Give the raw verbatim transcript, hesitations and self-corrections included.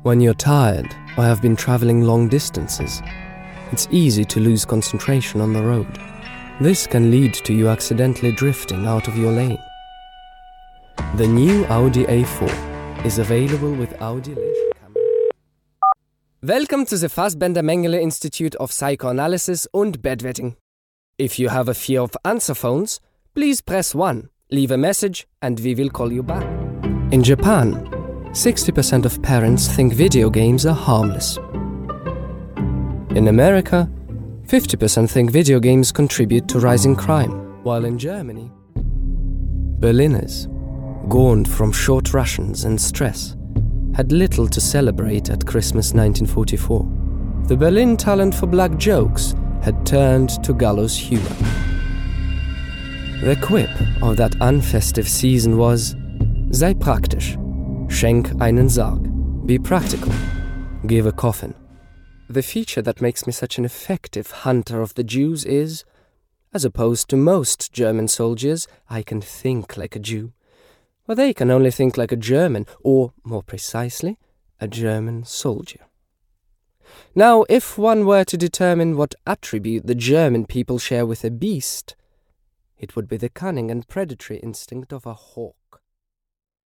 When you're tired or have been traveling long distances, it's easy to lose concentration on the road. This can lead to you accidentally drifting out of your lane. The new Audi A four is available with Audi Leisure Camera. Welcome to the Fassbender Mengele Institute of Psychoanalysis and Bedwetting. If you have a fear of answer phones, please press one, leave a message, and we will call you back. In Japan, sixty percent of parents think video games are harmless. In America, fifty percent think video games contribute to rising crime, while in Germany, Berliners, gaunt from short rations and stress, had little to celebrate at Christmas nineteen forty-four. The Berlin talent for black jokes had turned to gallows humor. The quip of that unfestive season was, sei praktisch, schenk einen Sarg, be practical, give a coffin. The feature that makes me such an effective hunter of the Jews is, as opposed to most German soldiers, I can think like a Jew. Well, they can only think like a German, or, more precisely, a German soldier. Now, if one were to determine what attribute the German people share with a beast, it would be the cunning and predatory instinct of a hawk.